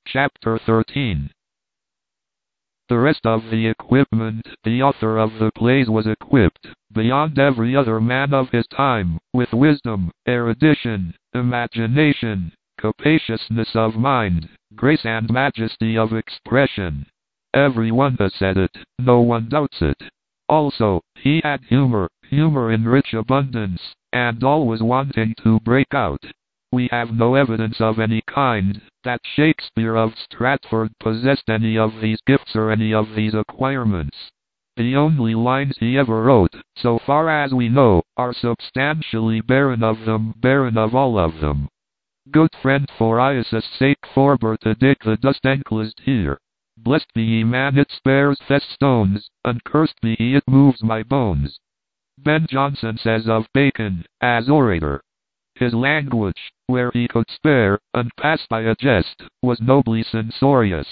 Chapter 13. The rest of the equipment the author of the plays was equipped, beyond every other man of his time, with wisdom, erudition, imagination, capaciousness of mind, grace and majesty of expression. Every one has said it, no one doubts it. Also, he had humor in rich abundance, and always wanting to break out. We have no evidence of any kind that Shakespeare of Stratford possessed any of these gifts or any of these acquirements. The only lines he ever wrote, so far as we know, are substantially barren of them, barren of all of them. Good friend, for Isis' sake forbear to dig the dust enclosed here. Blessed be ye man, it spares stones, and cursed be he, it moves my bones. Ben Jonson says of Bacon, as orator, his language, where he could spare, and pass by a jest, was nobly censorious.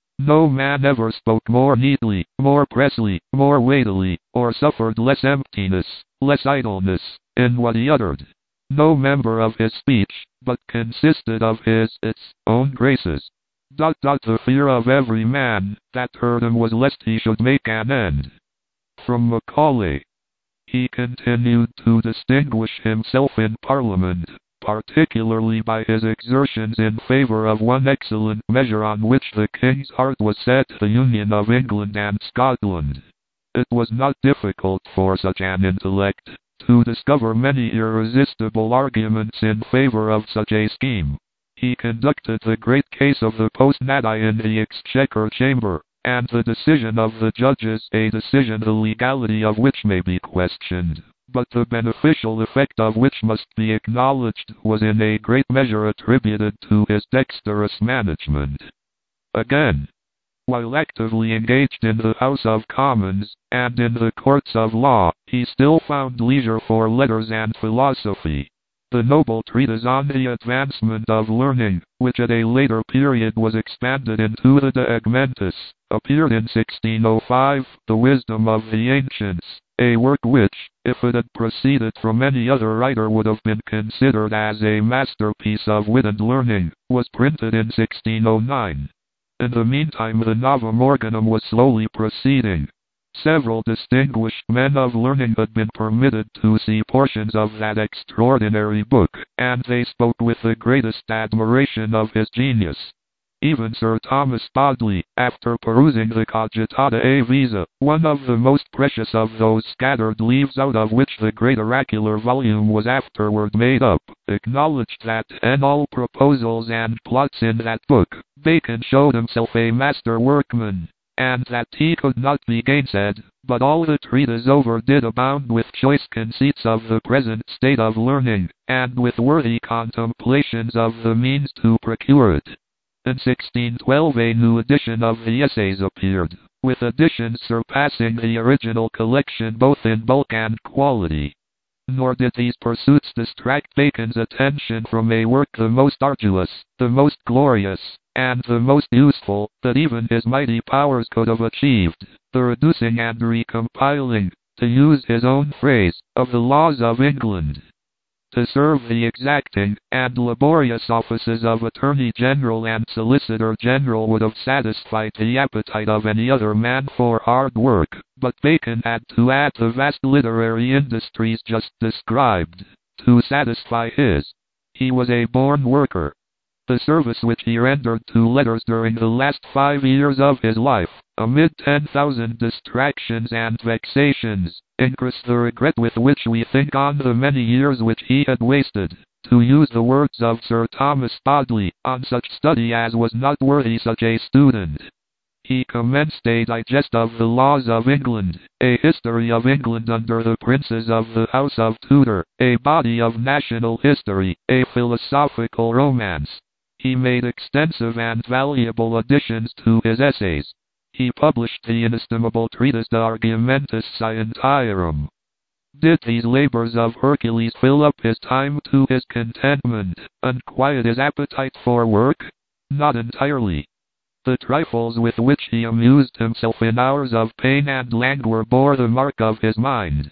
No man ever spoke more neatly, more pressly, more weightily, or suffered less emptiness, less idleness, in what he uttered. No member of his speech, but consisted of its own graces. The fear of every man that heard him was lest he should make an end. From Macaulay. He continued to distinguish himself in Parliament, particularly by his exertions in favour of one excellent measure on which the King's heart was set, the union of England and Scotland. It was not difficult for such an intellect to discover many irresistible arguments in favour of such a scheme. He conducted the great case of the Post Nati in the Exchequer Chamber, and the decision of the judges, a decision the legality of which may be questioned, but the beneficial effect of which must be acknowledged, was in a great measure attributed to his dexterous management. Again, while actively engaged in the House of Commons, and in the courts of law, he still found leisure for letters and philosophy. The noble treatise on the advancement of learning, which at a later period was expanded into the De Augmentis, appeared in 1605, The Wisdom of the Ancients, a work which, if it had proceeded from any other writer, would have been considered as a masterpiece of wit and learning, was printed in 1609. In the meantime the Novum Organum was slowly proceeding. Several distinguished men of learning had been permitted to see portions of that extraordinary book, and they spoke with the greatest admiration of his genius. Even Sir Thomas Bodley, after perusing the Cogitata e Visa, one of the most precious of those scattered leaves out of which the great oracular volume was afterward made up, acknowledged that in all proposals and plots in that book, Bacon showed himself a master workman, and that he could not be gainsaid, but all the treatise over did abound with choice conceits of the present state of learning, and with worthy contemplations of the means to procure it. In 1612 a new edition of the Essays appeared, with additions surpassing the original collection both in bulk and quality. Nor did these pursuits distract Bacon's attention from a work the most arduous, the most glorious, and the most useful, that even his mighty powers could have achieved, the reducing and recompiling, to use his own phrase, of the laws of England. To serve the exacting and laborious offices of Attorney General and Solicitor General would have satisfied the appetite of any other man for hard work, but Bacon had to add the vast literary industries just described, to satisfy his. He was a born worker. The service which he rendered to letters during the last 5 years of his life, amid 10,000 distractions and vexations, increased the regret with which we think on the many years which he had wasted, to use the words of Sir Thomas Bodley, on such study as was not worthy such a student. He commenced a digest of the laws of England, a history of England under the princes of the House of Tudor, a body of national history, a philosophical romance. He made extensive and valuable additions to his essays. He published the inestimable treatise De Argumentis Scientiarum. Did these labors of Hercules fill up his time to his contentment, and quiet his appetite for work? Not entirely. The trifles with which he amused himself in hours of pain and languor bore the mark of his mind.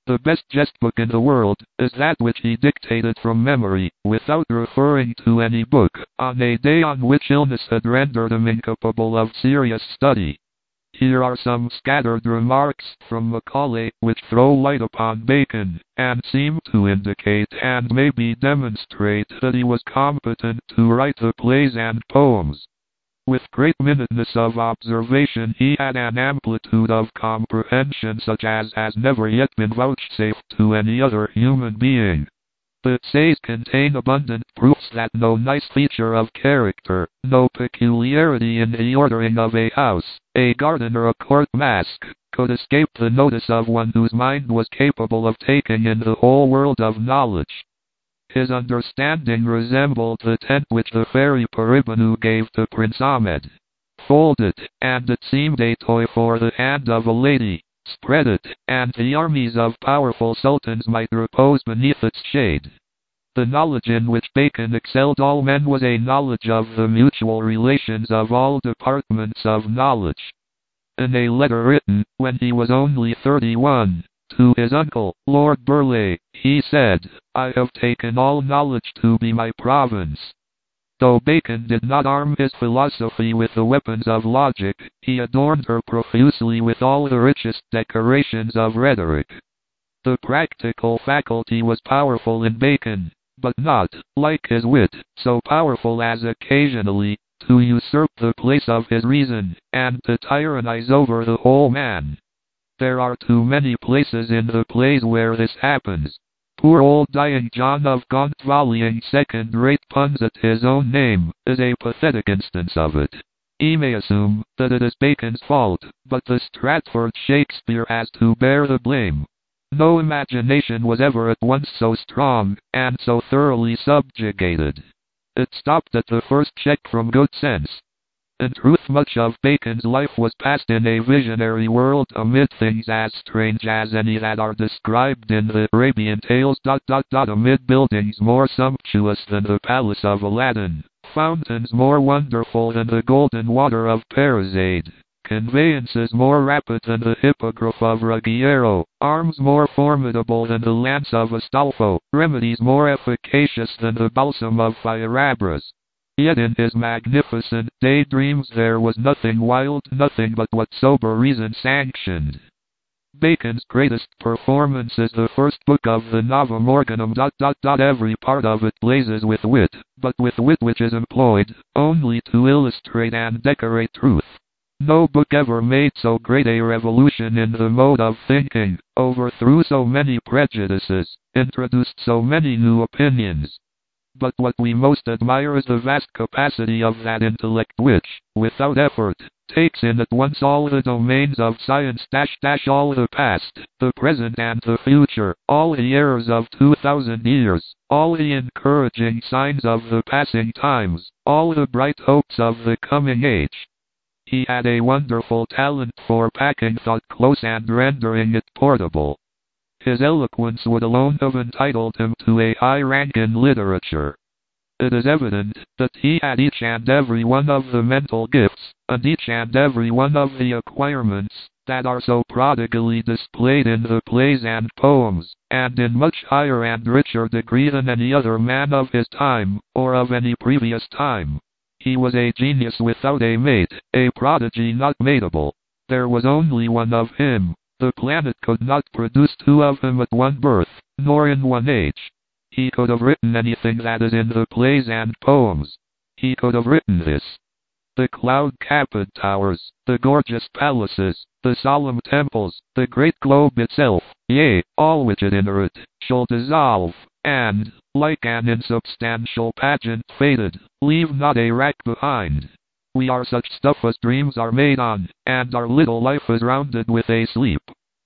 The best jest book in the world is that which he dictated from memory, without referring to any book, on a day on which illness had rendered him incapable of serious study. Here are some scattered remarks from Macaulay which throw light upon Bacon, and seem to indicate and maybe demonstrate that he was competent to write the plays and poems. With great minuteness of observation he had an amplitude of comprehension such as has never yet been vouchsafed to any other human being. The essays contain abundant proofs that no nice feature of character, no peculiarity in the ordering of a house, a garden or a court masque, could escape the notice of one whose mind was capable of taking in the whole world of knowledge. His understanding resembled the tent which the fairy Paribanu gave to Prince Ahmed. Fold it, and it seemed a toy for the hand of a lady. Spread it, and the armies of powerful sultans might repose beneath its shade. The knowledge in which Bacon excelled all men was a knowledge of the mutual relations of all departments of knowledge. In a letter written, when he was only 31, to his uncle, Lord Burleigh, he said, "I have taken all knowledge to be my province." Though Bacon did not arm his philosophy with the weapons of logic, he adorned her profusely with all the richest decorations of rhetoric. The practical faculty was powerful in Bacon, but not, like his wit, so powerful as occasionally to usurp the place of his reason, and to tyrannize over the whole man. There are too many places in the plays where this happens. Poor old dying John of Gaunt volleying second-rate puns at his own name is a pathetic instance of it. He may assume that it is Bacon's fault, but the Stratford Shakespeare has to bear the blame. No imagination was ever at once so strong, and so thoroughly subjugated. It stopped at the first check from good sense. In truth, much of Bacon's life was passed in a visionary world amid things as strange as any that are described in the Arabian Tales. Amid buildings more sumptuous than the palace of Aladdin, fountains more wonderful than the golden water of Parizade, conveyances more rapid than the hippogriff of Ruggiero, arms more formidable than the lance of Astolfo, remedies more efficacious than the balsam of Fierabruz. Yet in his magnificent daydreams there was nothing wild, nothing but what sober reason sanctioned. Bacon's greatest performance is the first book of the Novum Organum. Every part of it blazes with wit, but with wit which is employed only to illustrate and decorate truth. No book ever made so great a revolution in the mode of thinking, overthrew so many prejudices, introduced so many new opinions. But what we most admire is the vast capacity of that intellect which, without effort, takes in at once all the domains of science, all the past, the present and the future, all the errors of 2,000 years, all the encouraging signs of the passing times, all the bright hopes of the coming age. He had a wonderful talent for packing thought close and rendering it portable. His eloquence would alone have entitled him to a high rank in literature. It is evident that he had each and every one of the mental gifts, and each and every one of the acquirements, that are so prodigally displayed in the plays and poems, and in much higher and richer degree than any other man of his time, or of any previous time. He was a genius without a mate, a prodigy not mateable. There was only one of him. The planet could not produce two of him at one birth, nor in one age. He could have written anything that is in the plays and poems. He could have written this. The cloud-capped towers, the gorgeous palaces, the solemn temples, the great globe itself, yea, all which it inherit, shall dissolve, and, like an insubstantial pageant faded, leave not a rack behind. We are such stuff as dreams are made on, and our little life is rounded with a sleep.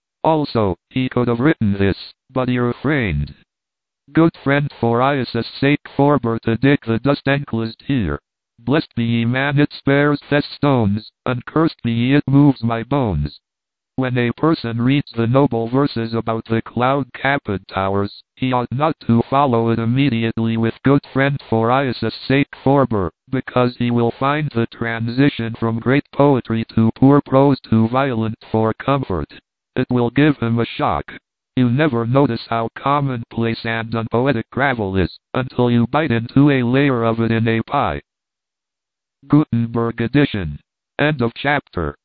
Also, he could have written this, but he refrained. Good friend, for Isis' sake forbear to dig the dust enclosed here. Blessed be ye man, it spares the stones, and cursed be ye, it moves my bones. When a person reads the noble verses about the cloud-capped towers, he ought not to follow it immediately with good friend, for Isis' sake forbear, because he will find the transition from great poetry to poor prose too violent for comfort. It will give him a shock. You never notice how commonplace and unpoetic gravel is, until you bite into a layer of it in a pie. Gutenberg edition. End of chapter.